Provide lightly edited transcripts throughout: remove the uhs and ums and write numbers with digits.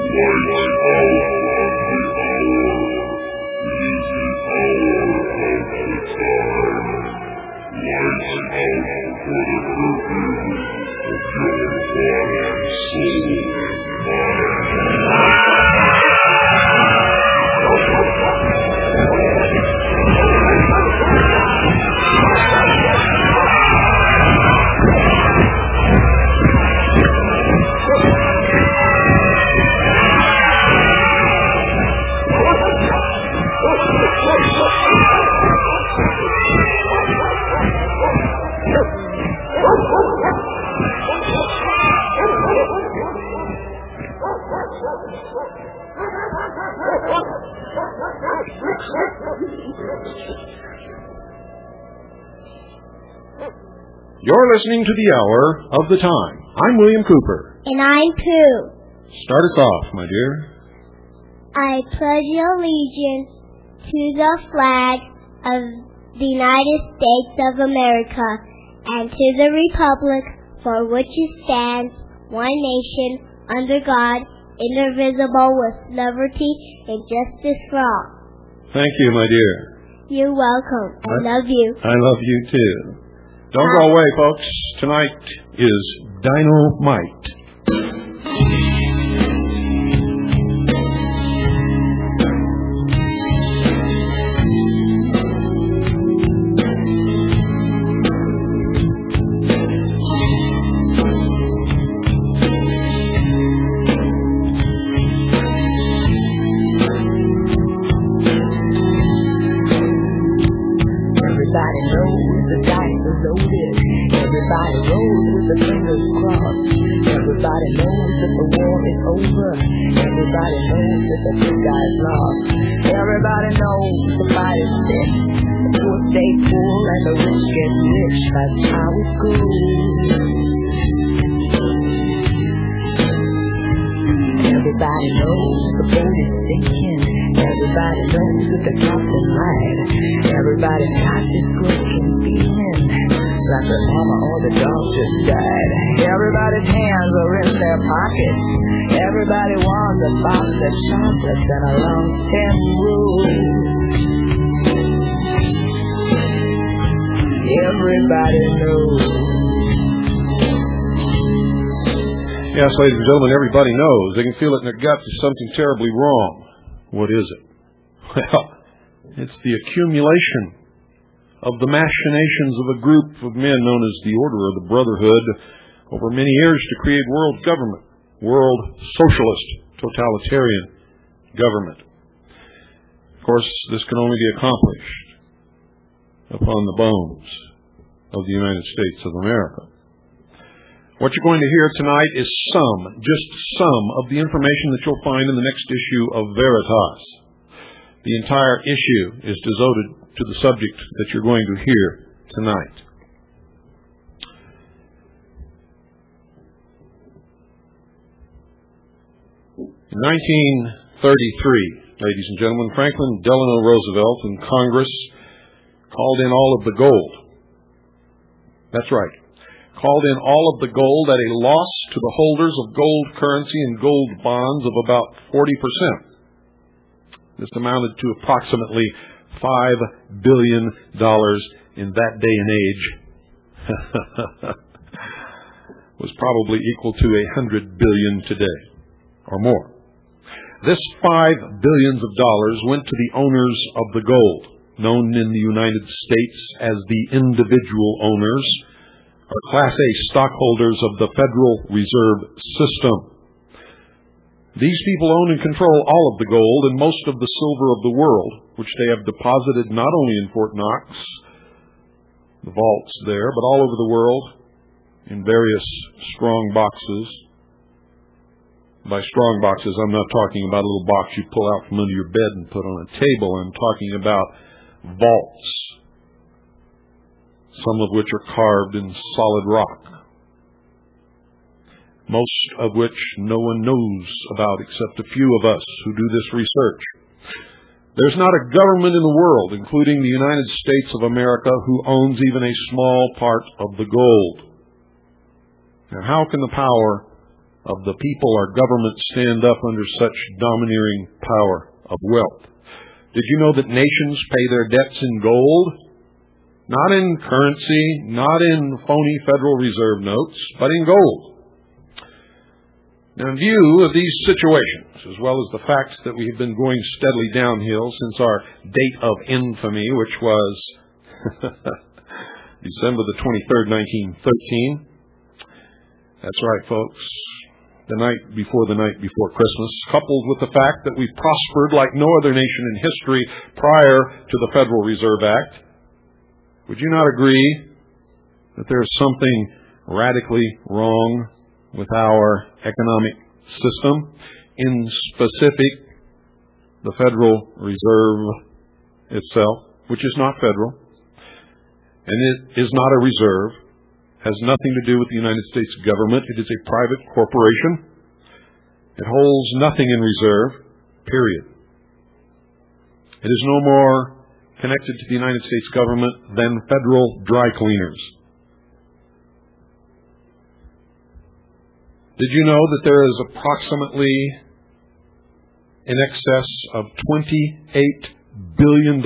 You're listening to the Hour of the Time. I'm William Cooper. And I'm Pooh. Start us off, my dear. I pledge allegiance to the flag of the United States of America and to the republic for which it stands, one nation, under God, indivisible, with liberty and justice for all. Thank you, my dear. You're welcome. I love you. I love you, too. Don't go away, folks. Tonight is Dynamite. Everybody wants a box of chocolates and a long 10 rules. Everybody knows. Yes, ladies and gentlemen, everybody knows. They can feel it in their gut there's something terribly wrong. What is it? Well, it's the accumulation of the machinations of a group of men known as the Order of the Brotherhood over many years to create world government. World socialist, totalitarian government. Of course, this can only be accomplished upon the bones of the United States of America. What you're going to hear tonight is just some of the information that you'll find in the next issue of Veritas. The entire issue is devoted to the subject that you're going to hear tonight. In 1933, ladies and gentlemen, Franklin Delano Roosevelt and Congress called in all of the gold. That's right. Called in all of the gold at a loss to the holders of gold currency and gold bonds of about 40%. This amounted to approximately $5 billion in that day and age. Was probably equal to $100 billion today or more. This $5 billion went to the owners of the gold, known in the United States as the individual owners, or Class A stockholders of the Federal Reserve System. These people own and control all of the gold and most of the silver of the world, which they have deposited not only in Fort Knox, the vaults there, but all over the world in various strong boxes. By strong boxes, I'm not talking about a little box you pull out from under your bed and put on a table. I'm talking about vaults, some of which are carved in solid rock, most of which no one knows about except a few of us who do this research. There's not a government in the world, including the United States of America, who owns even a small part of the gold. Now, how can the power of the people our government stand up under such domineering power of wealth. Did you know that nations pay their debts in gold? Not in currency, not in phony Federal Reserve notes, but in gold. Now, in view of these situations, as well as the facts that we have been going steadily downhill since our date of infamy, which was December the 23rd, 1913. That's right, folks. The night before Christmas, coupled with the fact that we've prospered like no other nation in history prior to the Federal Reserve Act. Would you not agree that there's something radically wrong with our economic system? In specific, the Federal Reserve itself, which is not federal, and it is not a reserve, has nothing to do with the United States government. It is a private corporation. It holds nothing in reserve, period. It is no more connected to the United States government than federal dry cleaners. Did you know that there is approximately in excess of $28 billion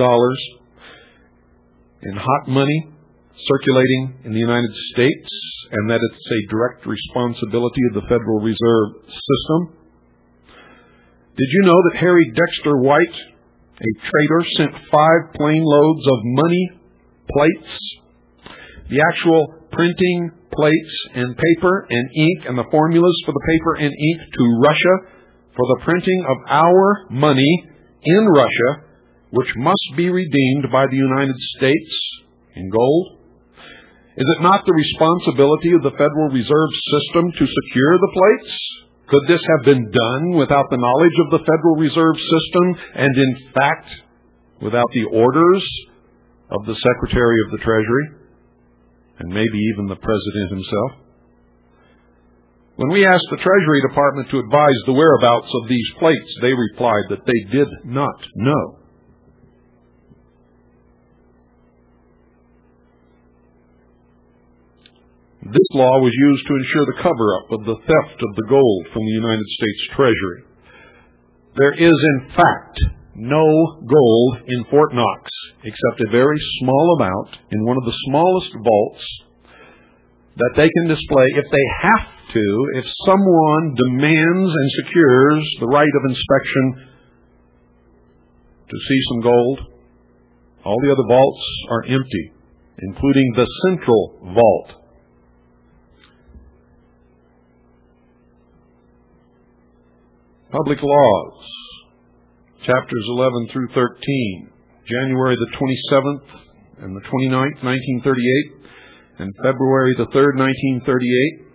in hot money circulating in the United States, and that it's a direct responsibility of the Federal Reserve System? Did you know that Harry Dexter White, a trader, sent 5 plane loads of money plates, the actual printing plates and paper and ink and the formulas for the paper and ink, to Russia for the printing of our money in Russia, which must be redeemed by the United States in gold? Is it not the responsibility of the Federal Reserve System to secure the plates? Could this have been done without the knowledge of the Federal Reserve System and, in fact, without the orders of the Secretary of the Treasury and maybe even the President himself? When we asked the Treasury Department to advise the whereabouts of these plates, they replied that they did not know. This law was used to ensure the cover-up of the theft of the gold from the United States Treasury. There is, in fact, no gold in Fort Knox, except a very small amount in one of the smallest vaults that they can display if they have to, if someone demands and secures the right of inspection to see some gold. All the other vaults are empty, including the central vault. Public Laws, chapters 11 through 13, January the 27th and the 29th, 1938, and February the 3rd, 1938,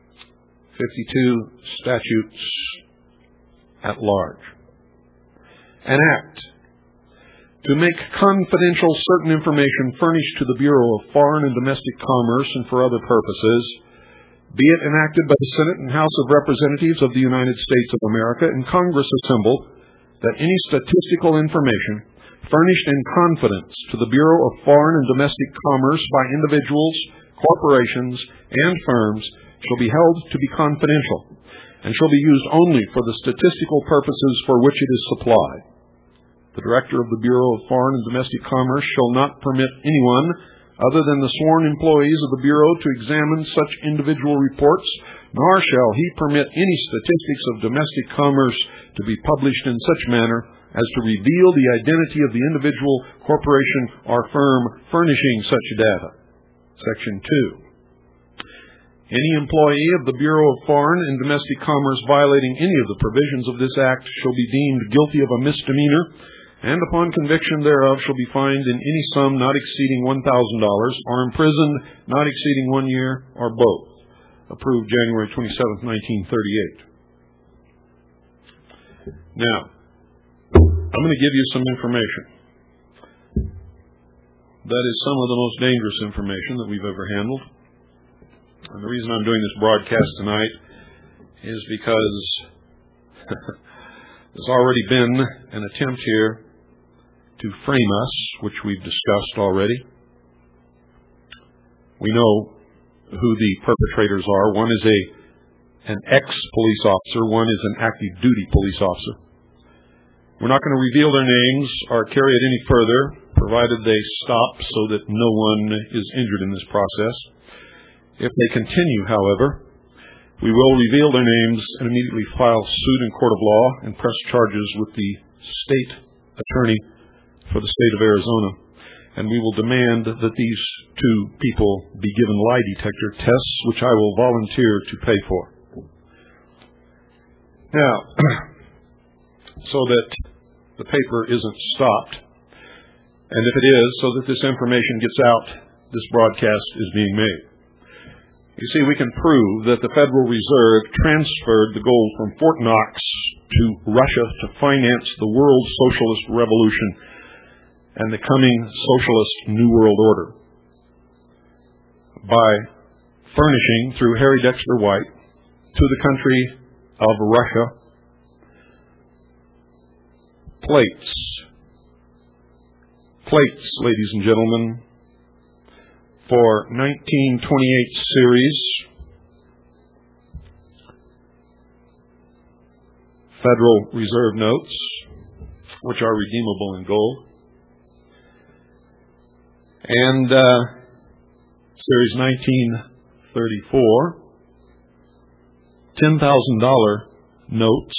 52 statutes at large. An act to make confidential certain information furnished to the Bureau of Foreign and Domestic Commerce and for other purposes, be it enacted by the Senate and House of Representatives of the United States of America and Congress assembled, that any statistical information furnished in confidence to the Bureau of Foreign and Domestic Commerce by individuals, corporations, and firms shall be held to be confidential and shall be used only for the statistical purposes for which it is supplied. The Director of the Bureau of Foreign and Domestic Commerce shall not permit anyone other than the sworn employees of the Bureau to examine such individual reports, nor shall he permit any statistics of domestic commerce to be published in such manner as to reveal the identity of the individual, corporation, or firm furnishing such data. Section 2. Any employee of the Bureau of Foreign and Domestic Commerce violating any of the provisions of this Act shall be deemed guilty of a misdemeanor, and upon conviction thereof shall be fined in any sum not exceeding $1,000, or imprisoned not exceeding 1 year, or both. Approved January 27, 1938. Now, I'm going to give you some information. That is some of the most dangerous information that we've ever handled. And the reason I'm doing this broadcast tonight is because there's already been an attempt here to frame us, which we've discussed already. We know who the perpetrators are. One is a an ex-police officer, one is an active duty police officer. We're not going to reveal their names or carry it any further, provided they stop so that no one is injured in this process. If they continue, however, we will reveal their names and immediately file suit in court of law and press charges with the state attorney for the state of Arizona. And we will demand that these two people be given lie detector tests, which I will volunteer to pay for. Now, so that the paper isn't stopped, and if it is, so that this information gets out, this broadcast is being made. You see, we can prove that the Federal Reserve transferred the gold from Fort Knox to Russia to finance the world socialist revolution and the coming socialist New World Order by furnishing, through Harry Dexter White, to the country of Russia, plates, ladies and gentlemen, for 1928 series Federal Reserve notes, which are redeemable in gold, and series 1934 $10,000 notes,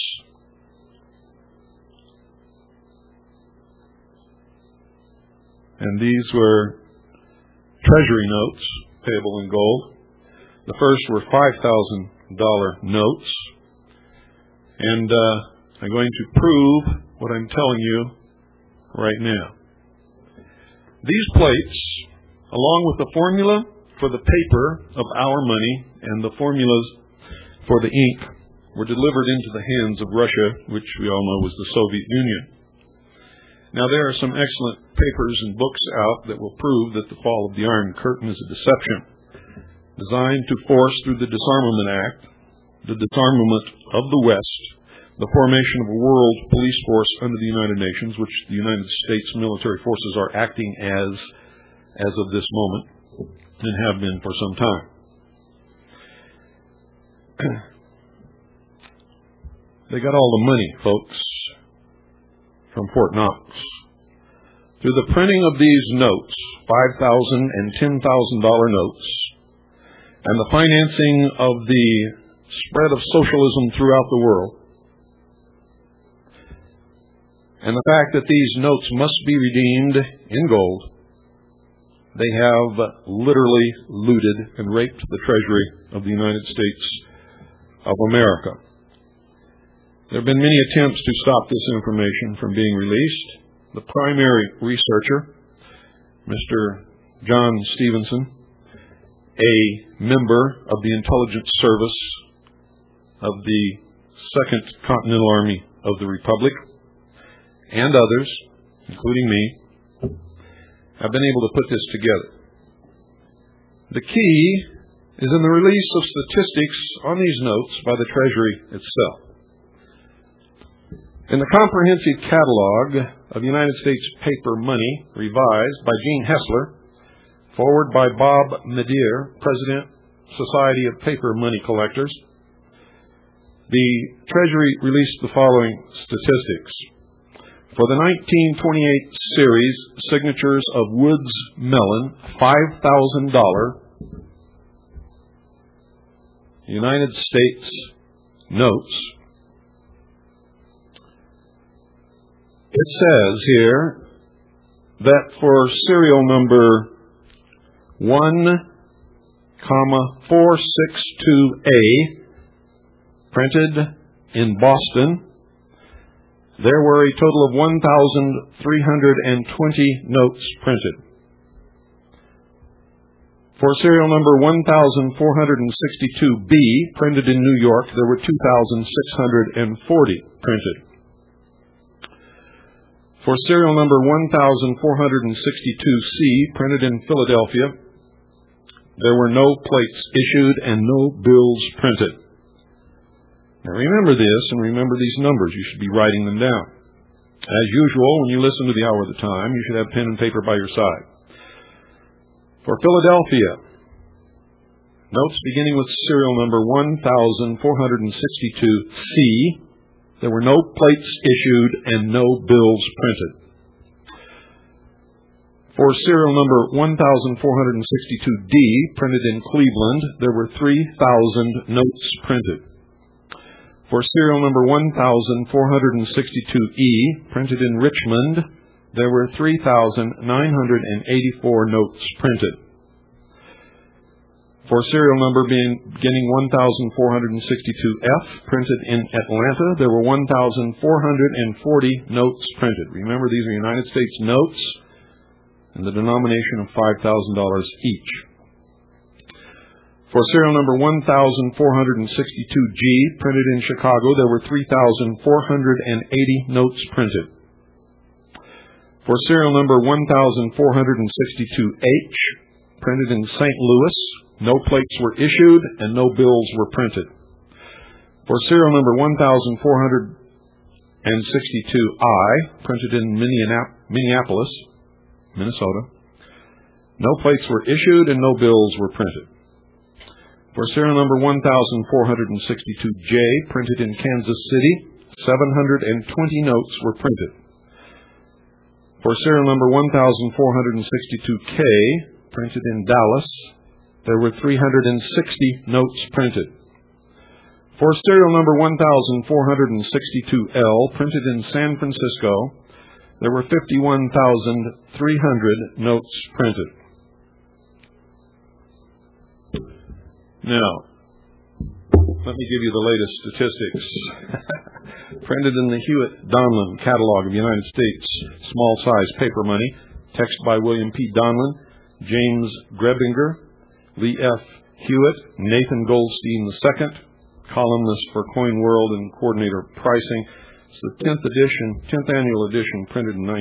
and these were Treasury notes payable in gold. The first were $5,000 notes, and I'm going to prove what I'm telling you right now. These plates, along with the formula for the paper of our money and the formulas for the ink, were delivered into the hands of Russia, which we all know was the Soviet Union. Now, there are some excellent papers and books out that will prove that the fall of the Iron Curtain is a deception designed to force through the Disarmament Act, the disarmament of the West, the formation of a world police force under the United Nations, which the United States military forces are acting as of this moment and have been for some time. They got all the money, folks, from Fort Knox. Through the printing of these notes, $5,000 and $10,000 notes, and the financing of the spread of socialism throughout the world, and the fact that these notes must be redeemed in gold, they have literally looted and raped the treasury of the United States of America. There have been many attempts to stop this information from being released. The primary researcher, Mr. John Stevenson, a member of the intelligence service of the Second Continental Army of the Republic, and others, including me, have been able to put this together. The key is in the release of statistics on these notes by the Treasury itself. In the Comprehensive Catalog of United States Paper Money, revised by Gene Hessler, forward by Bob Medier, President, Society of Paper Money Collectors, the Treasury released the following statistics. For the 1928 series, signatures of Woods Mellon, $5,000 United States notes. It says here that for serial number 1,462A, printed in Boston, there were a total of 1,320 notes printed. For serial number 1,462B, printed in New York, there were 2,640 printed. For serial number 1,462C, printed in Philadelphia, there were no plates issued and no bills printed. Now remember this and remember these numbers. You should be writing them down. As usual, when you listen to the Hour of the Time, you should have pen and paper by your side. For Philadelphia, Notes beginning with serial number 1462C. There were no plates issued and no bills printed. For serial number 1462D, printed in Cleveland, there were 3,000 notes printed. For serial number 1462E, printed in Richmond, there were 3,984 notes printed. For serial number beginning 1462F, printed in Atlanta, there were 1,440 notes printed. Remember, these are United States notes and the denomination of $5,000 each. For serial number 1462G, printed in Chicago, there were 3,480 notes printed. For serial number 1462H, printed in St. Louis, no plates were issued and no bills were printed. For serial number 1462I, printed in Minneapolis, Minnesota, no plates were issued and no bills were printed. For serial number 1462J, printed in Kansas City, 720 notes were printed. For serial number 1462K, printed in Dallas, there were 360 notes printed. For serial number 1462L, printed in San Francisco, there were 51,300 notes printed. Now, let me give you the latest statistics. Printed in the Hewitt-Donlin Catalog of United States, small-size paper money, text by William P. Donlin, James Grebinger, Lee F. Hewitt, Nathan Goldstein II, columnist for Coin World and coordinator of pricing. It's the 10th annual edition, printed in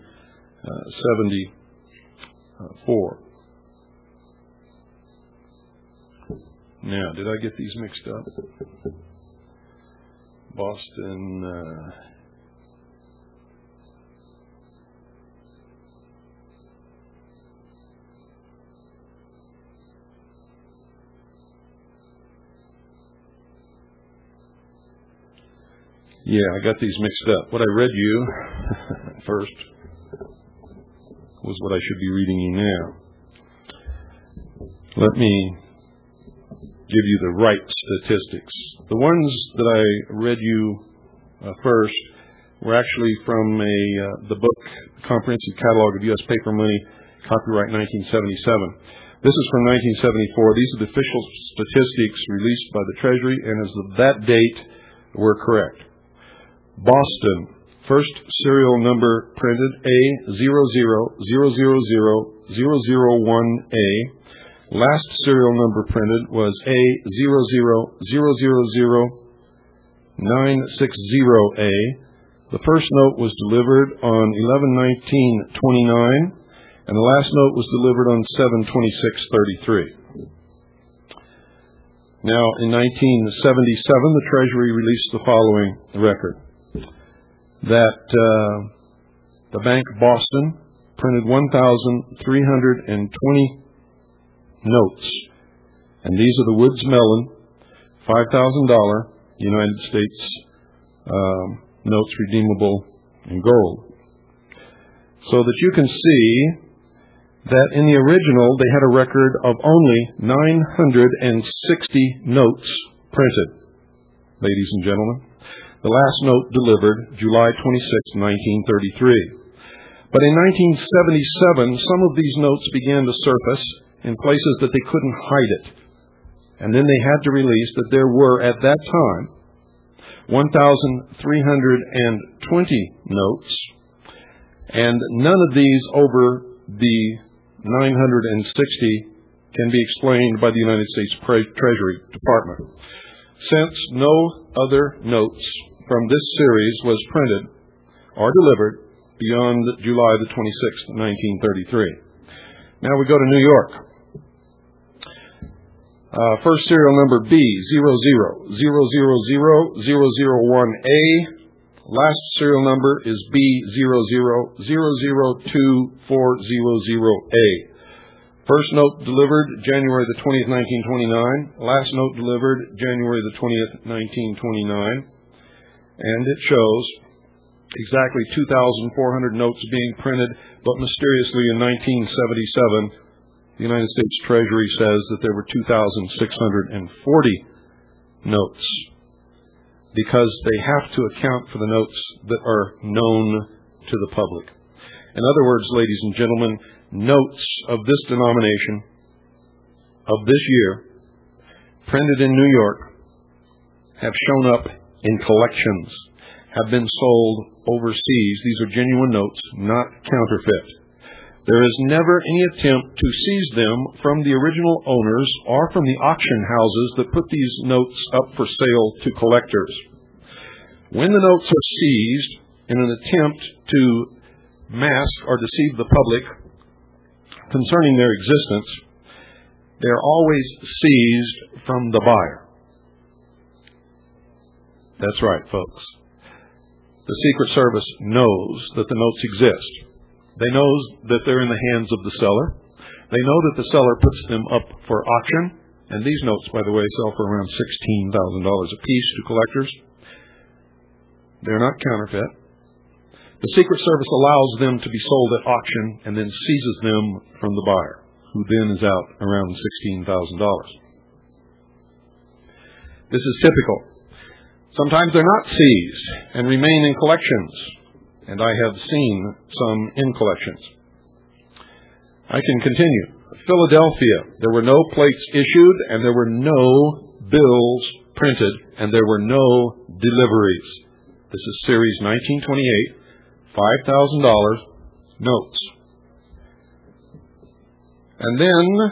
1974. Now, did I get these mixed up? Boston. Yeah, I got these mixed up. What I read you first was what I should be reading you now. Let me give you the right statistics. The ones that I read you first were actually from the book Comprehensive Catalog of U.S. Paper Money, copyright 1977. This is from 1974. These are the official statistics released by the Treasury, and as of that date, were correct. Boston, first serial number printed A0000001A. Last serial number printed was A0000960A. The first note was delivered on 11/19/29, and the last note was delivered on 7/26/33. Now, in 1977, the Treasury released the following record: that the Bank of Boston printed 1,320 notes, and these are the Woods Mellon $5,000 United States notes redeemable in gold. So that you can see that in the original they had a record of only 960 notes printed, ladies and gentlemen. The last note delivered July 26, 1933. But in 1977, some of these notes began to surface in places that they couldn't hide it. And then they had to release that there were, at that time, 1,320 notes, and none of these over the 960 can be explained by the United States Treasury Department. Since no other notes from this series was printed or delivered beyond July the 26th, 1933. Now we go to New York. First serial number B0000001A. Last serial number is B000024000A. First note delivered January the 20th, 1929. Last note delivered January the 20th, 1929. And it shows exactly 2,400 notes being printed, but mysteriously in 1977, the United States Treasury says that there were 2,640 notes, because they have to account for the notes that are known to the public. In other words, ladies and gentlemen, notes of this denomination of this year, printed in New York, have shown up in collections, have been sold overseas. These are genuine notes, not counterfeit. There is never any attempt to seize them from the original owners or from the auction houses that put these notes up for sale to collectors. When the notes are seized in an attempt to mask or deceive the public concerning their existence, they're always seized from the buyer. That's right, folks. The Secret Service knows that the notes exist. They know that they're in the hands of the seller. They know that the seller puts them up for auction. And these notes, by the way, sell for around $16,000 a piece to collectors. They're not counterfeit. The Secret Service allows them to be sold at auction and then seizes them from the buyer, who then is out around $16,000. This is typical. Sometimes they're not seized and remain in collections, and I have seen some in collections. I can continue. Philadelphia, there were no plates issued, and there were no bills printed, and there were no deliveries. This is Series 1928, $5,000 notes. And then,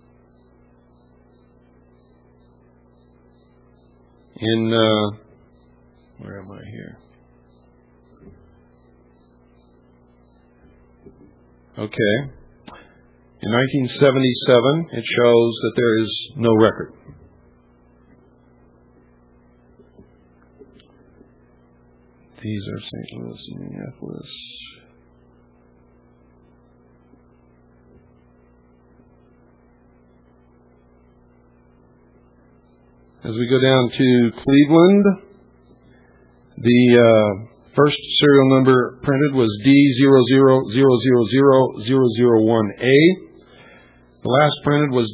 where am I here? Okay. In 1977, it shows that there is no record. These are St. Louis and Minneapolis. As we go down to Cleveland, the first serial number printed was D0000001A. The last printed was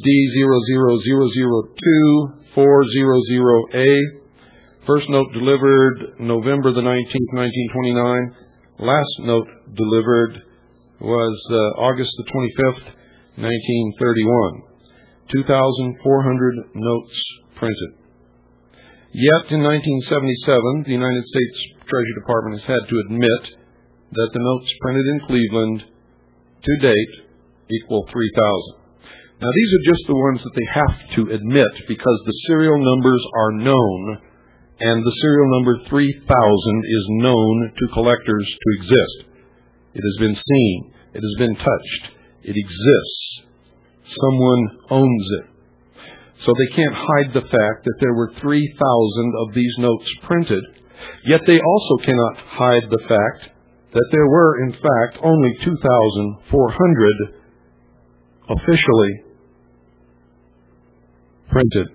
D000024000A. First note delivered November the 19th, 1929. Last note delivered was August the 25th, 1931. 2,400 notes printed. Yet in 1977, the United States Treasury Department has had to admit that the notes printed in Cleveland to date equal 3,000. Now, these are just the ones that they have to admit because the serial numbers are known, and the serial number 3,000 is known to collectors to exist. It has been seen. It has been touched. It exists. Someone owns it. So they can't hide the fact that there were 3,000 of these notes printed, yet they also cannot hide the fact that there were, in fact, only 2,400 officially printed.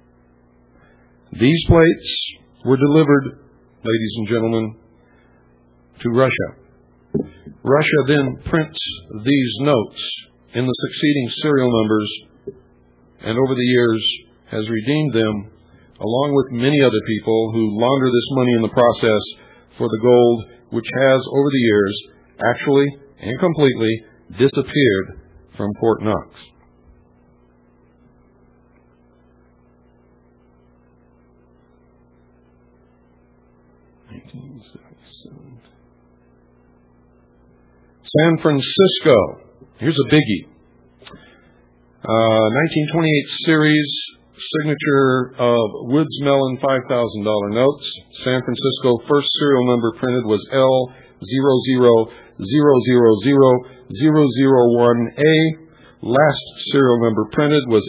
These plates were delivered, ladies and gentlemen, to Russia. Russia then prints these notes in the succeeding serial numbers, and over the years has redeemed them, along with many other people who launder this money in the process for the gold, which has, over the years, actually and completely disappeared from Fort Knox. San Francisco. Here's a biggie. 1928 series, signature of Woods Mellon $5,000 notes. San Francisco first serial number printed was L0000001A. Last serial number printed was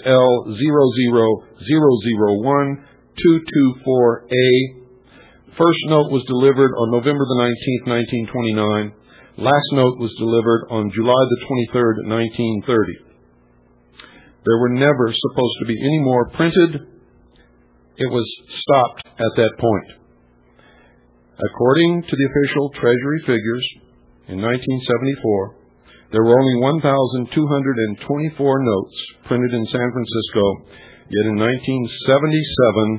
L000012224A. First note was delivered on November the 19th, 1929. Last note was delivered on July the 23rd, 1930. There were never supposed to be any more printed. It was stopped at that point. According to the official Treasury figures, in 1974, there were only 1,224 notes printed in San Francisco, yet in 1977,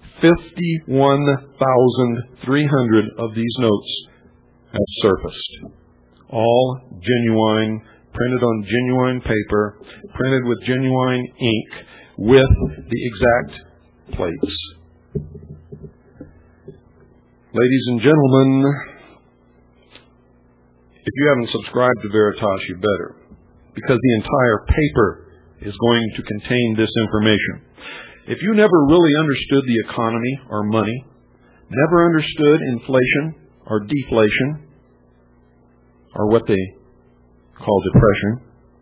51,300 of these notes have surfaced. All genuine, printed on genuine paper, printed with genuine ink, with the exact plates. Ladies and gentlemen, if you haven't subscribed to Veritas, you better, because the entire paper is going to contain this information. If you never really understood the economy or money, never understood inflation or deflation, or what they call depression,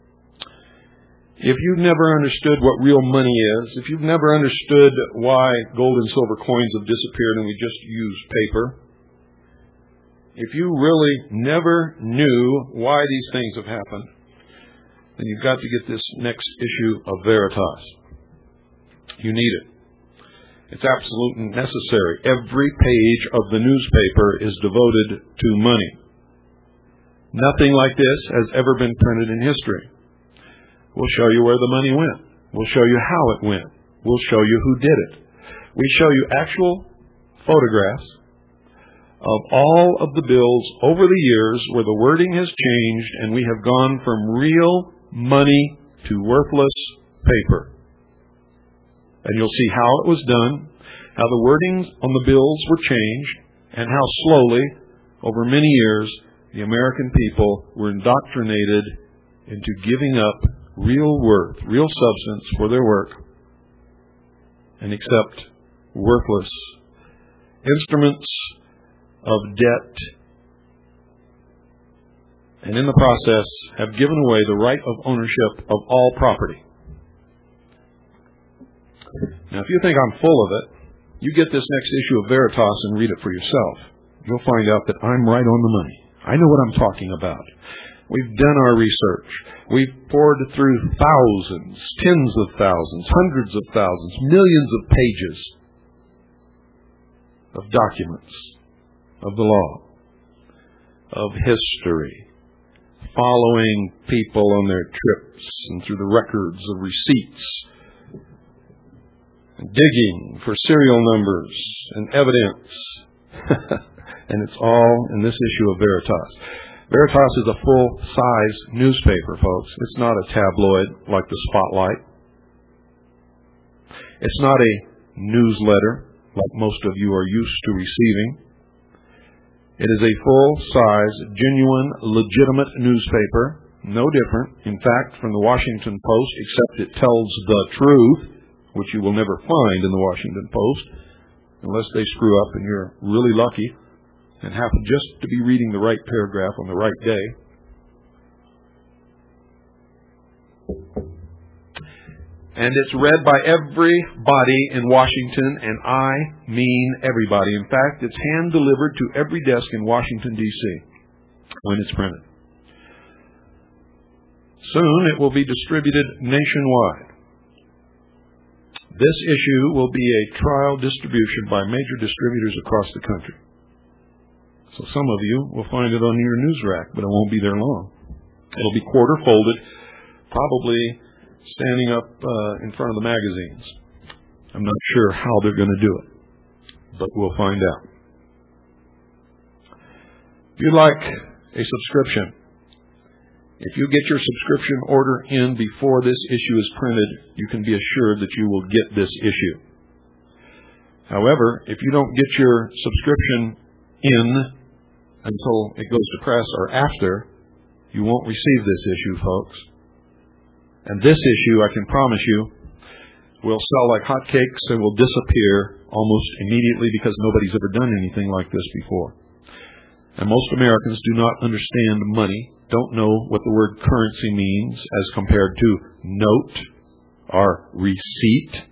if you've never understood what real money is, if you've never understood why gold and silver coins have disappeared and we just use paper, if you really never knew why these things have happened, then you've got to get this next issue of Veritas. You need it. It's absolutely necessary. Every page of the newspaper is devoted to money. Nothing like this has ever been printed in history. We'll show you where the money went. We'll show you how it went. We'll show you who did it. We show you actual photographs of all of the bills over the years where the wording has changed and we have gone from real money to worthless paper. And you'll see how it was done, how the wordings on the bills were changed, and how slowly, over many years, the American people were indoctrinated into giving up real worth, real substance for their work, and accept worthless instruments of debt, and in the process have given away the right of ownership of all property. Now, if you think I'm full of it, you get this next issue of Veritas and read it for yourself. You'll find out that I'm right on the money. I know what I'm talking about. We've done our research. We've poured through thousands, tens of thousands, hundreds of thousands, millions of pages of documents of the law, of history, following people on their trips and through the records of receipts, digging for serial numbers and evidence. And it's all in this issue of Veritas. Veritas is a full-size newspaper, folks. It's not a tabloid like the Spotlight. It's not a newsletter like most of you are used to receiving. It is a full-size, genuine, legitimate newspaper, no different, in fact, from the Washington Post, except it tells the truth, which you will never find in the Washington Post, unless they screw up and you're really lucky and happen just to be reading the right paragraph on the right day. And it's read by everybody in Washington, and I mean everybody. In fact, it's hand-delivered to every desk in Washington, D.C. when it's printed. Soon it will be distributed nationwide. This issue will be a trial distribution by major distributors across the country. So some of you will find it on your news rack, but it won't be there long. It'll be quarter folded, probably standing up in front of the magazines. I'm not sure how they're going to do it, but we'll find out. If you'd like a subscription, if you get your subscription order in before this issue is printed, you can be assured that you will get this issue. However, if you don't get your subscription in until it goes to press or after, you won't receive this issue, folks. And this issue, I can promise you, will sell like hotcakes and will disappear almost immediately because nobody's ever done anything like this before. And most Americans do not understand money, don't know what the word currency means as compared to note or receipt.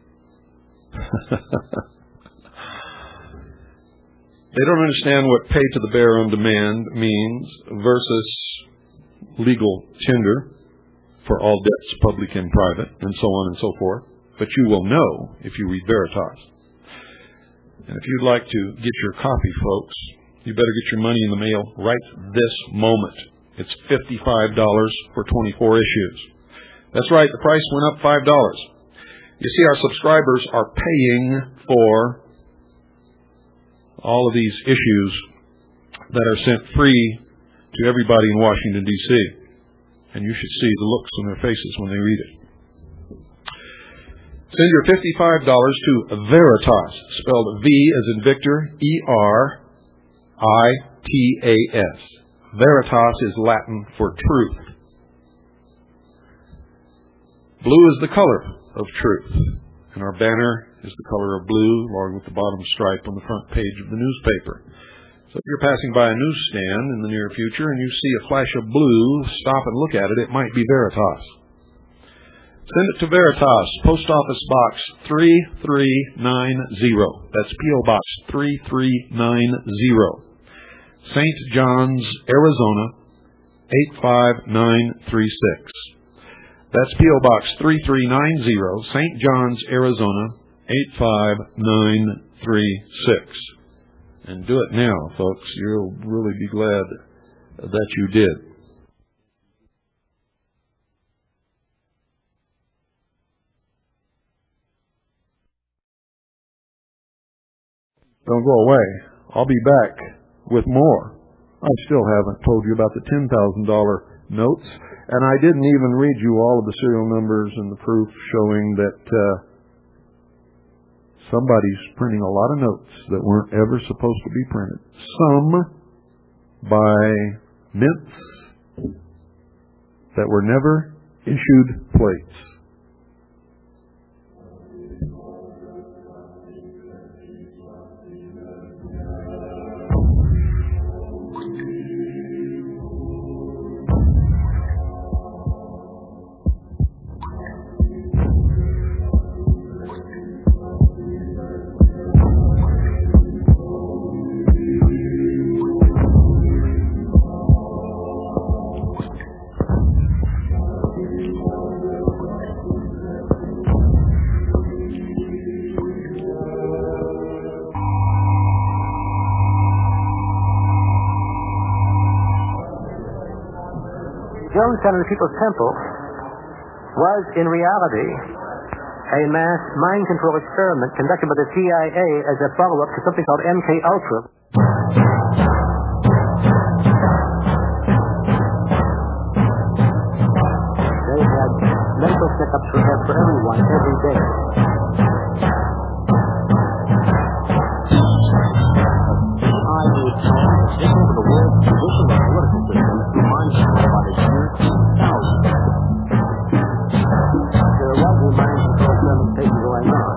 They don't understand what pay to the bearer on demand means versus legal tender, for all debts, public and private, and so on and so forth. But you will know if you read Veritas. And if you'd like to get your copy, folks, you better get your money in the mail right this moment. It's $55 for 24 issues. That's right, the price went up $5. You see, our subscribers are paying for all of these issues that are sent free to everybody in Washington, D.C. And you should see the looks on their faces when they read it. Send your $55 to Veritas, spelled V as in Victor, E-R-I-T-A-S. Veritas is Latin for truth. Blue is the color of truth, and our banner is the color of blue, along with the bottom stripe on the front page of the newspaper. So if you're passing by a newsstand in the near future and you see a flash of blue, stop and look at it. It might be Veritas. Send it to Veritas, Post Office Box 3390. That's P.O. Box 3390. St. John's, Arizona 85936. That's P.O. Box 3390, St. John's, Arizona 85936. And do it now, folks. You'll really be glad that you did. Don't go away. I'll be back with more. I still haven't told you about the $10,000 notes, and I didn't even read you all of the serial numbers and the proof showing that somebody's printing a lot of notes that weren't ever supposed to be printed. Some by mints that were never issued plates. Jonestown and the People's Temple was, in reality, a mass mind control experiment conducted by the CIA as a follow-up to something called MK Ultra. They had mental checkups for everyone every day. Taking over the world's judicial and political system through mind control by the year 2000. There was a mind control demonstration going on.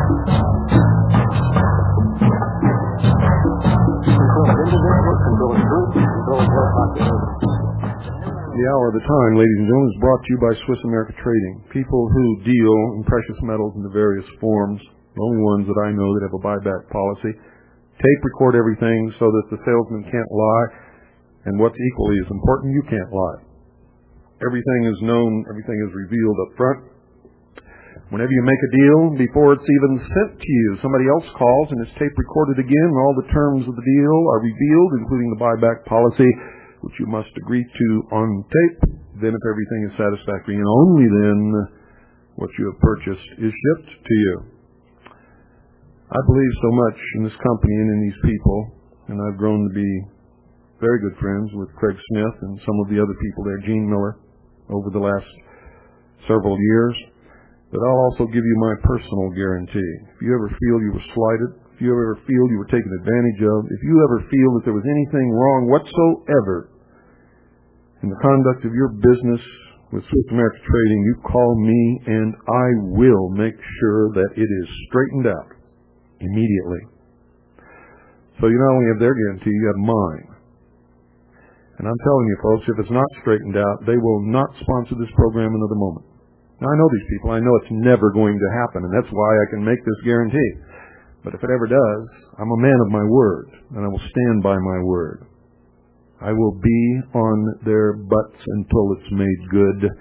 Control of individuals, control of groups, control of world population. The Hour of the Time, ladies and gentlemen, is brought to you by Swiss America Trading. People who deal in precious metals in the various forms, the only ones that I know that have a buyback policy. Tape record everything so that the salesman can't lie, and what's equally as important, you can't lie. Everything is known, everything is revealed up front. Whenever you make a deal, before it's even sent to you, somebody else calls and it's tape recorded again, and all the terms of the deal are revealed, including the buyback policy, which you must agree to on tape. Then if everything is satisfactory, and only then what you have purchased is shipped to you. I believe so much in this company and in these people, and I've grown to be very good friends with Craig Smith and some of the other people there, Gene Miller, over the last several years. But I'll also give you my personal guarantee. If you ever feel you were slighted, if you ever feel you were taken advantage of, if you ever feel that there was anything wrong whatsoever in the conduct of your business with Swiss America Trading, you call me and I will make sure that it is straightened out immediately. So you not only have their guarantee, you have mine. And I'm telling you, folks, if it's not straightened out, they will not sponsor this program another moment. Now, I know these people. I know it's never going to happen, and that's why I can make this guarantee. But if it ever does, I'm a man of my word, and I will stand by my word. I will be on their butts until it's made good.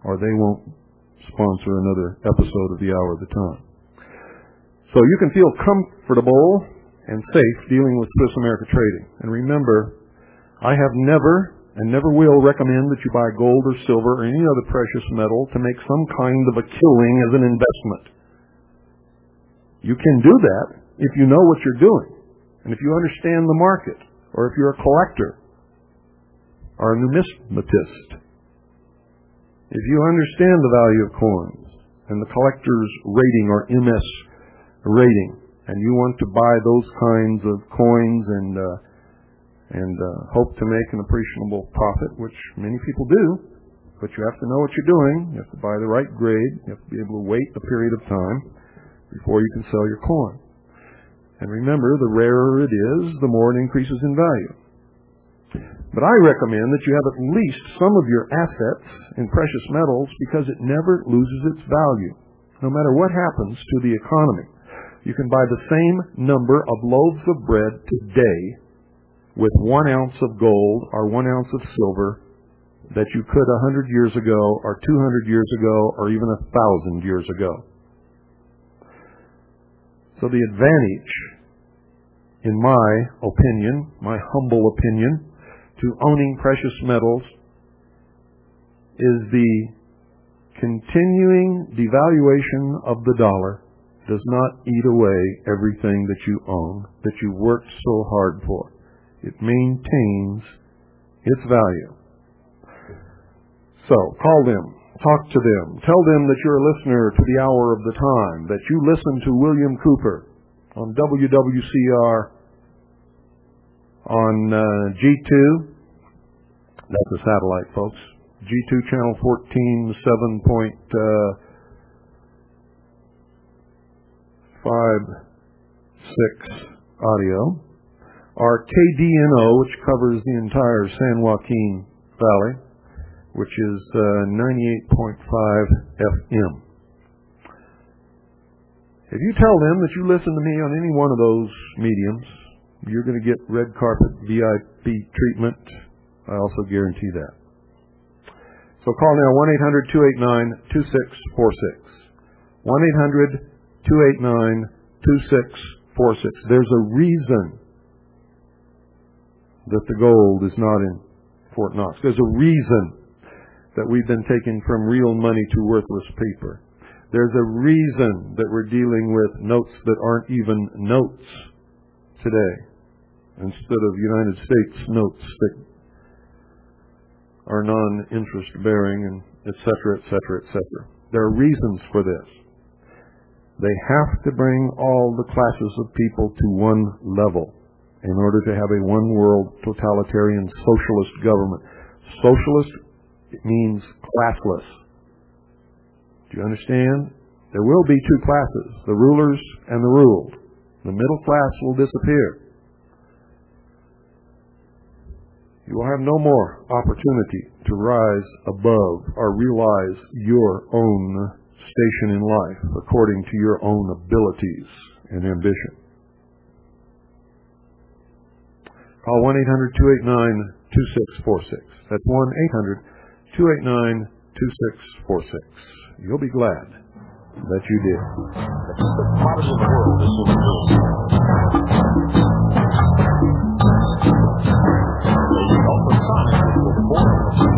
or they won't sponsor another episode of The Hour of the Time. So you can feel comfortable and safe dealing with Swiss America Trading. And remember, I have never and never will recommend that you buy gold or silver or any other precious metal to make some kind of a killing as an investment. You can do that if you know what you're doing, and if you understand the market, or if you're a collector or a numismatist. If you understand the value of coins and the collector's rating or MS rating, and you want to buy those kinds of coins and hope to make an appreciable profit, which many people do, but you have to know what you're doing. You have to buy the right grade. You have to be able to wait a period of time before you can sell your coin. And remember, the rarer it is, the more it increases in value. But I recommend that you have at least some of your assets in precious metals because it never loses its value. No matter what happens to the economy, you can buy the same number of loaves of bread today with 1 ounce of gold or 1 ounce of silver that you could 100 years ago or 200 years ago or even 1,000 years ago. So the advantage, in my opinion, my humble opinion, to owning precious metals is the continuing devaluation of the dollar does not eat away everything that you own, that you worked so hard for. It maintains its value. So, call them, talk to them, tell them that you're a listener to The Hour of the Time, that you listen to William Cooper on WWCR on G2. That's a satellite, folks. G2 channel 14, 7.56 audio. Or KDNO, which covers the entire San Joaquin Valley, which is 98.5 FM. If you tell them that you listen to me on any one of those mediums, you're going to get red carpet VIP treatment. I also guarantee that. So call now 1-800-289-2646. 1-800-289-2646. There's a reason that the gold is not in Fort Knox. There's a reason that we've been taking from real money to worthless paper. There's a reason that we're dealing with notes that aren't even notes today, instead of United States notes that are non-interest bearing, and et cetera, et cetera, et cetera. There are reasons for this. They have to bring all the classes of people to one level in order to have a one-world totalitarian socialist government. Socialist, it means classless. Do you understand? There will be two classes, the rulers and the ruled. The middle class will disappear. You will have no more opportunity to rise above or realize your own station in life according to your own abilities and ambition. Call 1-800-289-2646. That's 1-800-289-2646. You'll be glad that you did. The cheapest commodity in the world is human beings. The ultrasonic will boil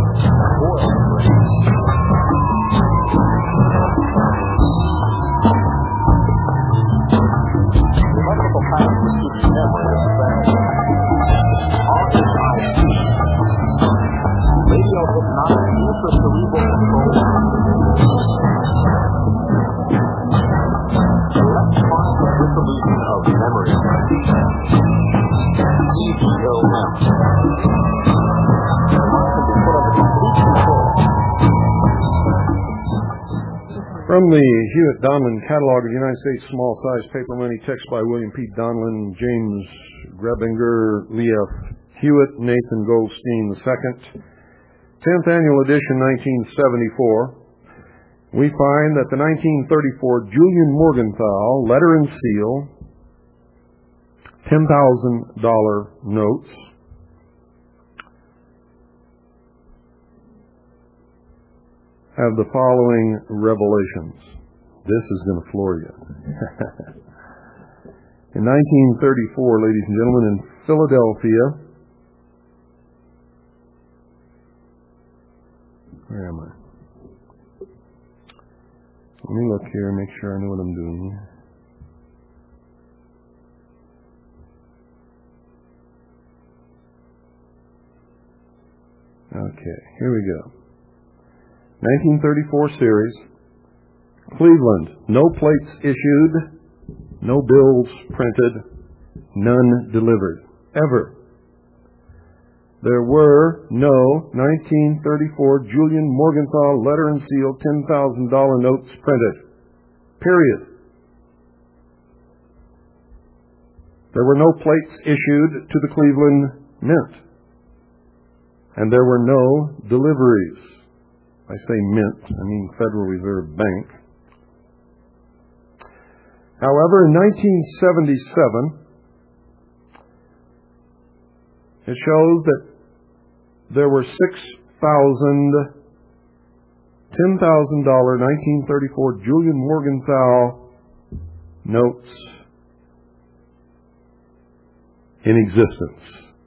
the electrical pattern for keeping memory is fast. Radio hypnotic intracerebral control. Electronic dissolution of memory. EEOM. The mind can be put under complete control. From the Hewitt-Donlin Catalog of United States Small Size Paper Money, text by William P. Donlin, James Grebinger, Leah Hewitt, Nathan Goldstein II. 10th Annual Edition, 1974. We find that the 1934 Julian Morgenthau letter and seal $10,000 notes have the following revelations. This is going to floor you. In 1934, ladies and gentlemen, in Philadelphia, where am I? Let me look here and make sure I know what I'm doing. Okay, here we go. 1934 series. Cleveland, no plates issued, no bills printed, none delivered. Ever. There were no 1934 Julian Morgenthau letter and seal $10,000 notes printed. Period. There were no plates issued to the Cleveland Mint. And there were no deliveries. I say Mint, I mean Federal Reserve Bank. However, in 1977, it shows that there were 6,000 $10,000 1934 Julian Morgenthau notes in existence.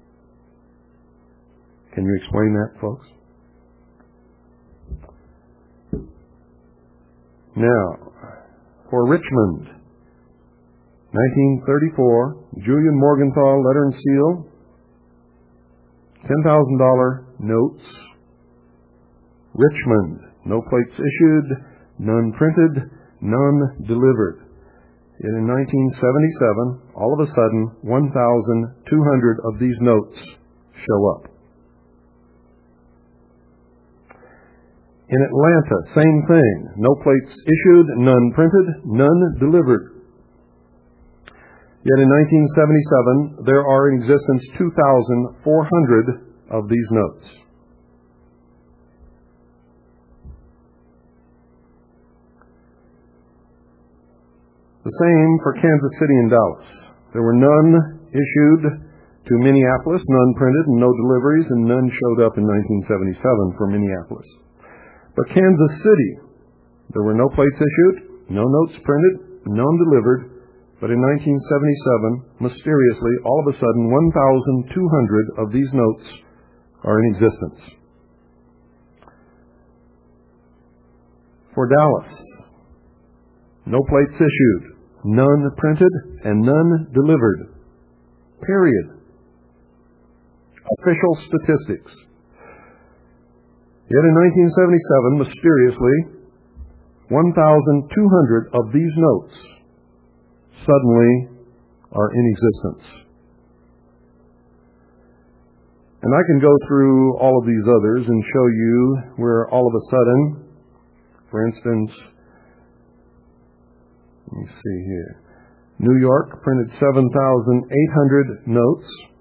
Can you explain that, folks? Now, for Richmond, 1934, Julian Morgenthau letter and seal, $10,000 notes. Richmond, no plates issued, none printed, none delivered. Yet in 1977, all of a sudden, 1,200 of these notes show up. In Atlanta, same thing. No plates issued, none printed, none delivered. Yet in 1977, there are in existence 2,400 of these notes. The same for Kansas City and Dallas. There were none issued to Minneapolis, none printed, and no deliveries, and none showed up in 1977 for Minneapolis. But Kansas City, there were no plates issued, no notes printed, none delivered, but in 1977, mysteriously, all of a sudden, 1,200 of these notes are in existence. For Dallas, no plates issued, none printed, and none delivered. Period. Official statistics. Yet in 1977, mysteriously, 1,200 of these notes suddenly are in existence. And I can go through all of these others and show you where all of a sudden, for instance, let me see here. New York printed 7,800 notes.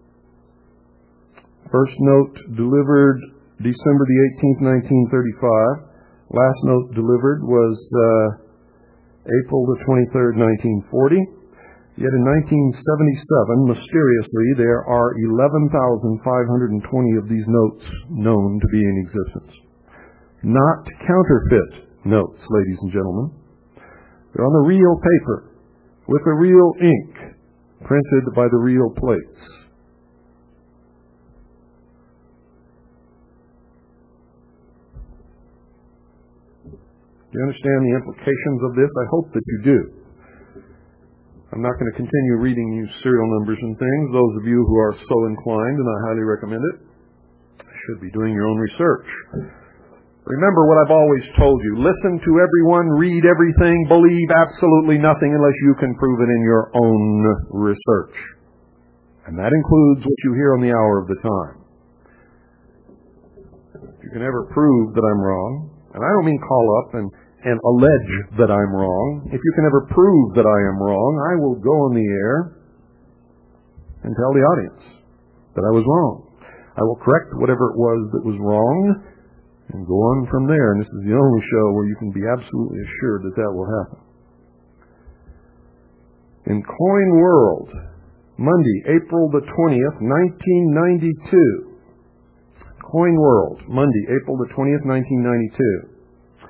First note delivered December the 18th, 1935. Last note delivered was April the 23rd, 1940. Yet in 1977, mysteriously, there are 11,520 of these notes known to be in existence. Not counterfeit notes, ladies and gentlemen. They're on the real paper, with the real ink, printed by the real plates. Do you understand the implications of this? I hope that you do. I'm not going to continue reading you serial numbers and things. Those of you who are so inclined, and I highly recommend it, should be doing your own research. Remember what I've always told you. Listen to everyone, read everything, believe absolutely nothing unless you can prove it in your own research. And that includes what you hear on the hour of the time. If you can ever prove that I'm wrong, and I don't mean call up and allege that I'm wrong. If you can ever prove that I am wrong, I will go on the air and tell the audience that I was wrong. I will correct whatever it was that was wrong and go on from there. And this is the only show where you can be absolutely assured that that will happen. In Coin World, Monday, April the 20th, 1992. Coin World, Monday, April the 20th, 1992.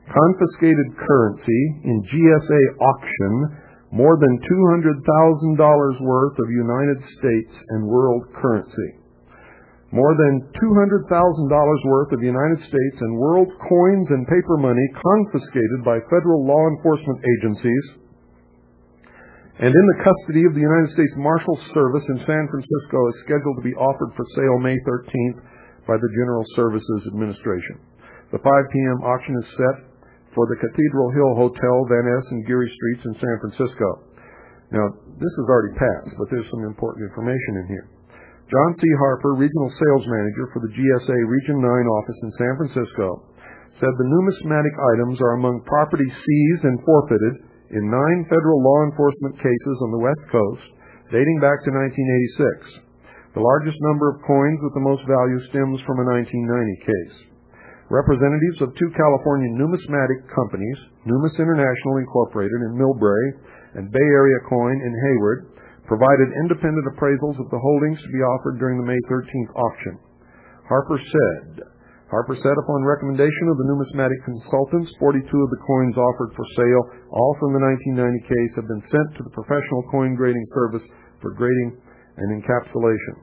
confiscated currency in GSA auction more than $200,000 worth of United States and world currency. More than $200,000 worth of United States and world coins and paper money confiscated by federal law enforcement agencies and in the custody of the United States Marshal Service in San Francisco is scheduled to be offered for sale May 13th by the General Services Administration. The 5 p.m. auction is set for the Cathedral Hill Hotel, Van Ness and Geary Streets in San Francisco. Now, this has already passed, but there's some important information in here. John C. Harper, Regional Sales Manager for the GSA Region 9 office in San Francisco, said the numismatic items are among property seized and forfeited in 9 federal law enforcement cases on the West Coast dating back to 1986. The largest number of coins with the most value stems from a 1990 case. Representatives of 2 California numismatic companies, Numis International Incorporated in Millbrae and Bay Area Coin in Hayward, provided independent appraisals of the holdings to be offered during the May 13th auction. Harper said upon recommendation of the numismatic consultants, 42 of the coins offered for sale, all from the 1990 case, have been sent to the Professional Coin Grading Service for grading and encapsulation.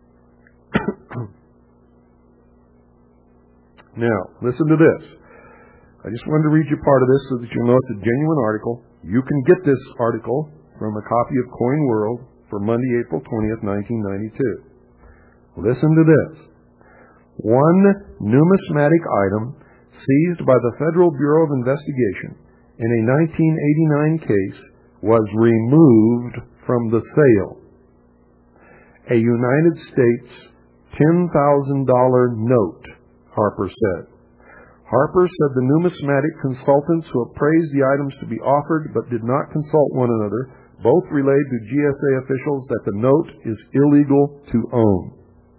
Now, listen to this. I just wanted to read you part of this so that you'll know it's a genuine article. You can get this article from a copy of Coin World for Monday, April 20th, 1992. Listen to this. One numismatic item seized by the Federal Bureau of Investigation in a 1989 case was removed from the sale. A United States $10,000 note, Harper said. Harper said the numismatic consultants who appraised the items to be offered but did not consult one another both relayed to GSA officials that the note is illegal to own.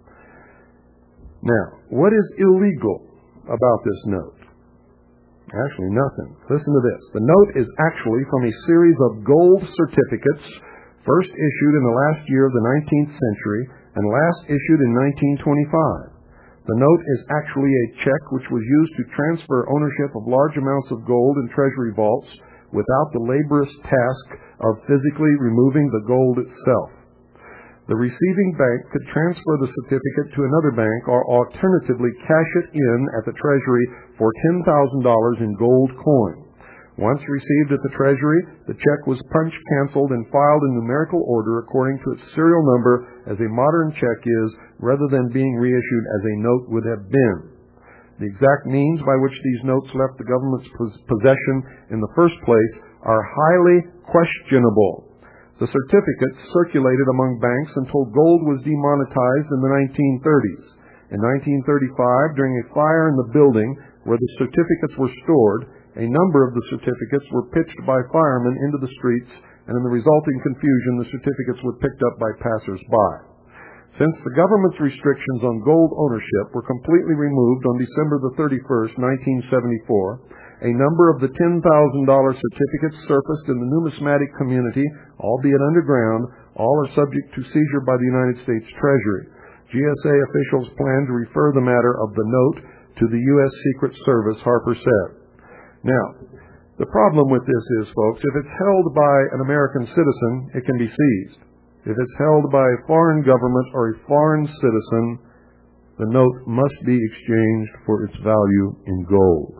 Now, what is illegal about this note? Actually, nothing. Listen to this. The note is actually from a series of gold certificates first issued in the last year of the 19th century and last issued in 1925. The note is actually a check which was used to transfer ownership of large amounts of gold in treasury vaults without the laborious task of physically removing the gold itself. The receiving bank could transfer the certificate to another bank or alternatively cash it in at the Treasury for $10,000 in gold coin. Once received at the Treasury, the check was punch canceled and filed in numerical order according to its serial number as a modern check is, rather than being reissued as a note would have been. The exact means by which these notes left the government's possession in the first place are highly questionable. The certificates circulated among banks until gold was demonetized in the 1930s. In 1935, during a fire in the building where the certificates were stored, a number of the certificates were pitched by firemen into the streets, and in the resulting confusion, the certificates were picked up by passers-by. Since the government's restrictions on gold ownership were completely removed on December the 31st, 1974, a number of the $10,000 certificates surfaced in the numismatic community, albeit underground. All are subject to seizure by the United States Treasury. GSA officials plan to refer the matter of the note to the U.S. Secret Service, Harper said. Now, the problem with this is, folks, if it's held by an American citizen, it can be seized. If it's held by a foreign government or a foreign citizen, the note must be exchanged for its value in gold.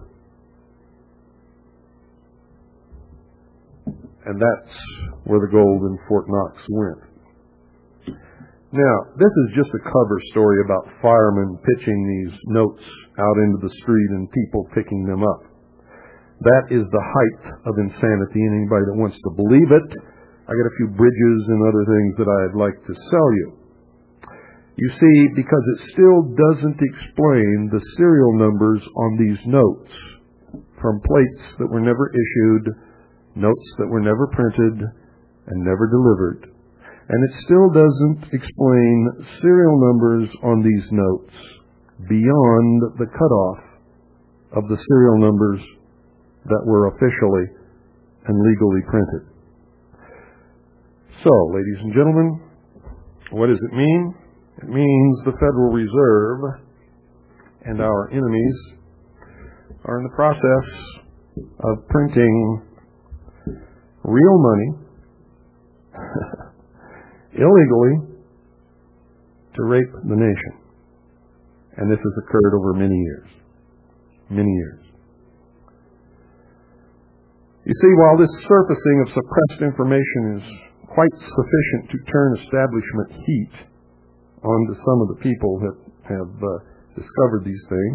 And that's where the gold in Fort Knox went. Now, this is just a cover story about firemen pitching these notes out into the street and people picking them up. That is the height of insanity, and anybody that wants to believe it, I got a few bridges and other things that I'd like to sell you. You see, because it still doesn't explain the serial numbers on these notes, from plates that were never issued, notes that were never printed and never delivered. And it still doesn't explain serial numbers on these notes beyond the cutoff of the serial numbers that were officially and legally printed. So, ladies and gentlemen, what does it mean? It means the Federal Reserve and our enemies are in the process of printing real money illegally to rape the nation. And this has occurred over many years. Many years. You see, while this surfacing of suppressed information is quite sufficient to turn establishment heat onto some of the people that have discovered these things,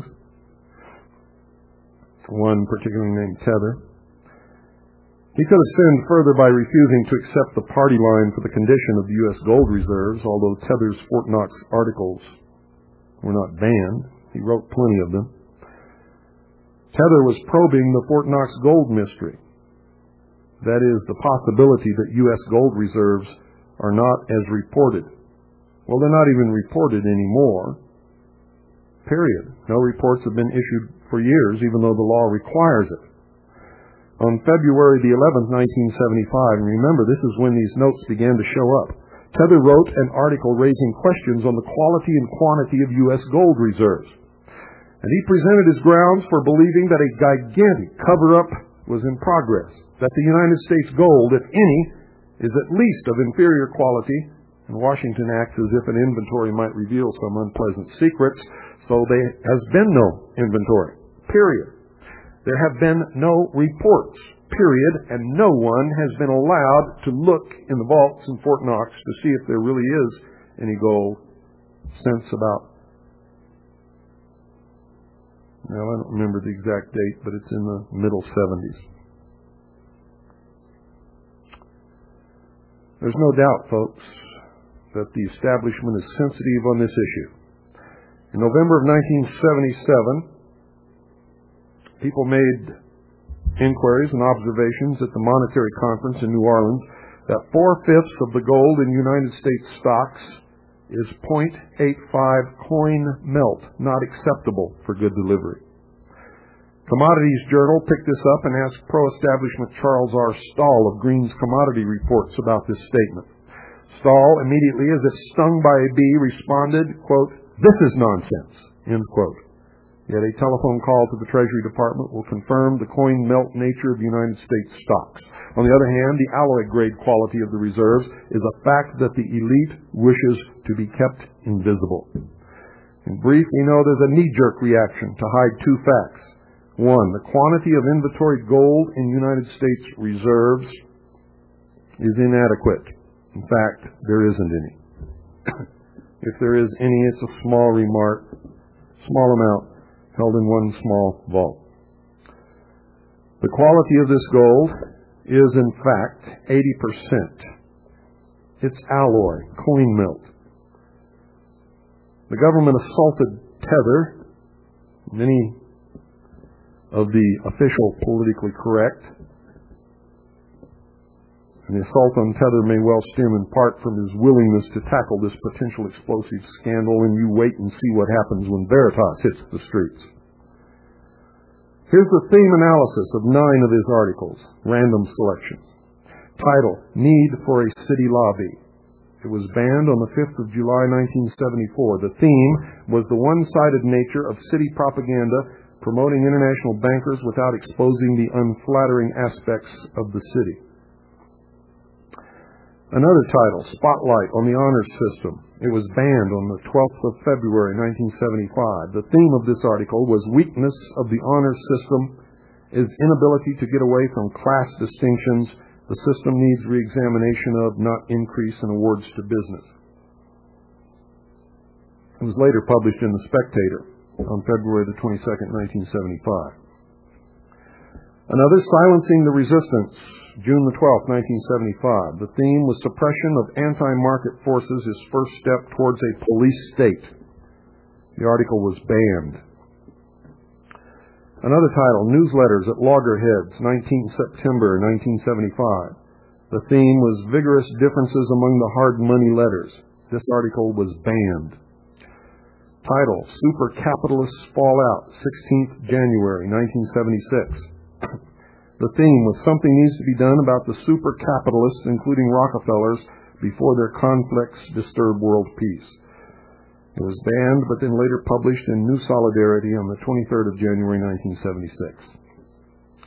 one particularly named Tether, he could have sinned further by refusing to accept the party line for the condition of the U.S. gold reserves, although Tether's Fort Knox articles were not banned. He wrote plenty of them. Tether was probing the Fort Knox gold mystery. That is, the possibility that U.S. gold reserves are not as reported. Well, they're not even reported anymore. Period. No reports have been issued for years, even though the law requires it. On February the 11th, 1975, and remember, this is when these notes began to show up, Tether wrote an article raising questions on the quality and quantity of U.S. gold reserves. And he presented his grounds for believing that a gigantic cover-up was in progress, that the United States gold, if any, is at least of inferior quality, and Washington acts as if an inventory might reveal some unpleasant secrets, so there has been no inventory, period. There have been no reports, period, and no one has been allowed to look in the vaults in Fort Knox to see if there really is any gold since about, well, I don't remember the exact date, but it's in the middle 70s. There's no doubt, folks, that the establishment is sensitive on this issue. In November of 1977, people made inquiries and observations at the Monetary Conference in New Orleans that 4/5 of the gold in United States stocks is .85 coin melt, not acceptable for good delivery. Commodities Journal picked this up and asked pro-establishment Charles R. Stahl of Green's Commodity Reports about this statement. Stahl, immediately, as if stung by a bee, responded, quote, "This is nonsense," end quote. Yet a telephone call to the Treasury Department will confirm the coin melt nature of the United States stocks. On the other hand, the alloy grade quality of the reserves is a fact that the elite wishes to be kept invisible. In brief, we know there's a knee-jerk reaction to hide two facts. One, the quantity of inventory gold in United States reserves is inadequate. In fact, there isn't any. If there is any, it's a small amount, held in one small vault. The quality of this gold is, in fact, 80%. It's alloy, coin melt. The government assaulted Tether, many of the official politically correct. And the assault on Tether may well stem in part from his willingness to tackle this potential explosive scandal, and you wait and see what happens when Veritas hits the streets. Here's the theme analysis of 9 of his articles, random selection. Title, Need for a City Lobby. It was banned on the 5th of July, 1974. The theme was the one-sided nature of city propaganda, promoting international bankers without exposing the unflattering aspects of the city. Another title, Spotlight on the Honors System. It was banned on the 12th of February, 1975. The theme of this article was Weakness of the Honors System is Inability to get away from class distinctions. The system needs re-examination of, not increase in awards to business. It was later published in The Spectator on February the 22nd, 1975. Another, Silencing the Resistance, June the 12th, 1975. The theme was Suppression of Anti-Market Forces, his first step towards a police state. The article was banned. Another title, Newsletters at Loggerheads, 19 September 1975. The theme was Vigorous Differences Among the Hard Money Letters. This article was banned. Title, Super Capitalists Fall Out, 16th January 1976. The theme was Something Needs to be Done About the Super Capitalists, including Rockefellers, before their conflicts disturb world peace. It was banned, but then later published in New Solidarity on the 23rd of January 1976.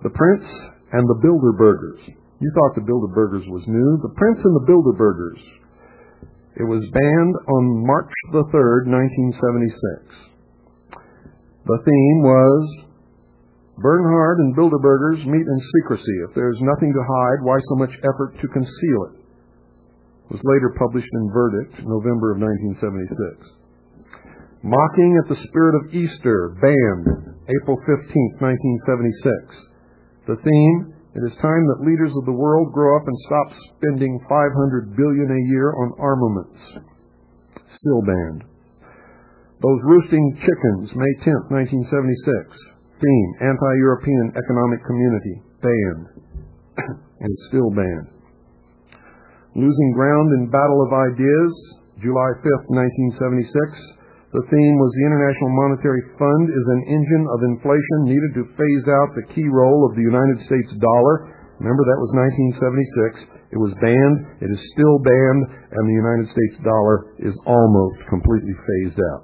The Prince and the Bilderbergers. You thought the Bilderbergers was new. The Prince and the Bilderbergers. It was banned on March the 3rd, 1976. The theme was Bernhard and Bilderbergers meet in secrecy. If there's nothing to hide, why so much effort to conceal it? It was later published in Verdict, November of 1976. Mocking at the Spirit of Easter, banned, April 15th, 1976. The theme, it is time that leaders of the world grow up and stop spending $500 billion a year on armaments. Still banned. Those Roosting Chickens, May 10th, 1976. Theme, Anti-European Economic Community, banned. And still banned. Losing Ground in Battle of Ideas, July 5th, 1976. The theme was the International Monetary Fund is an engine of inflation needed to phase out the key role of the United States dollar. Remember, that was 1976. It was banned. It is still banned. And the United States dollar is almost completely phased out.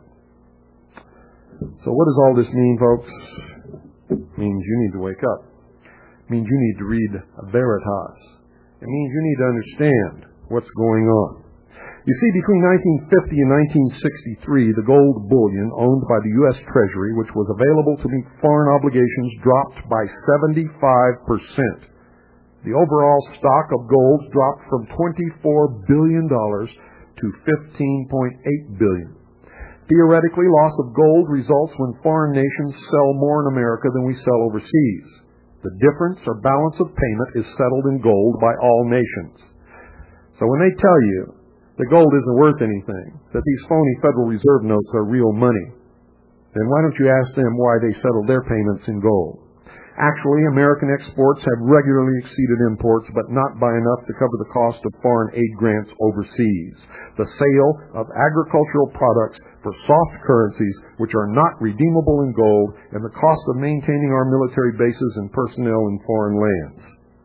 So what does all this mean, folks? It means you need to wake up. It means you need to read Veritas. It means you need to understand what's going on. You see, between 1950 and 1963, the gold bullion owned by the U.S. Treasury, which was available to meet foreign obligations, dropped by 75%. The overall stock of gold dropped from $24 billion to $15.8 billion. Theoretically, loss of gold results when foreign nations sell more in America than we sell overseas. The difference or balance of payment is settled in gold by all nations. So when they tell you the gold isn't worth anything, that these phony Federal Reserve notes are real money, then why don't you ask them why they settled their payments in gold? Actually, American exports have regularly exceeded imports, but not by enough to cover the cost of foreign aid grants overseas. The sale of agricultural products for soft currencies, which are not redeemable in gold, and the cost of maintaining our military bases and personnel in foreign lands.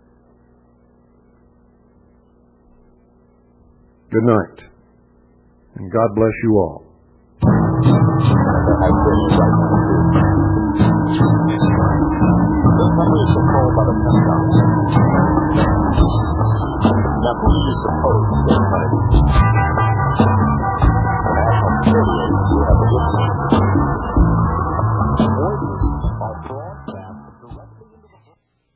Good night, and God bless you all. This number is controlled by the Pentagon. Now, who do you suppose is money? The National Security Agency has a good team. Or these are broadcast directly into the...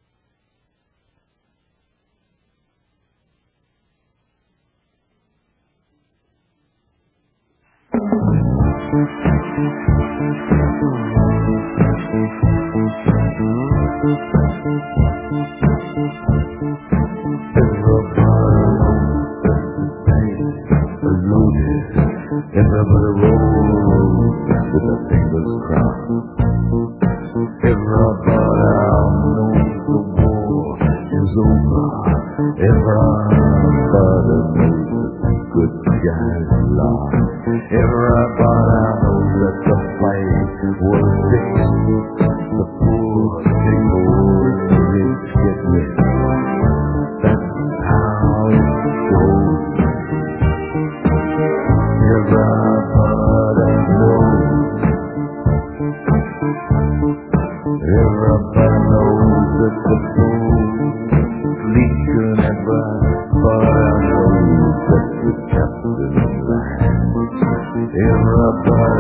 Everybody rolls with their fingers crossed. Everybody knows the war is over. Everybody knows that the good guys lost. Everybody knows that the fight was fixed. The poor stay poor and the rich get rich. That's how it goes. Everybody knows. Everybody knows that the fool's leaking. Everybody knows that the captain's lying. Everybody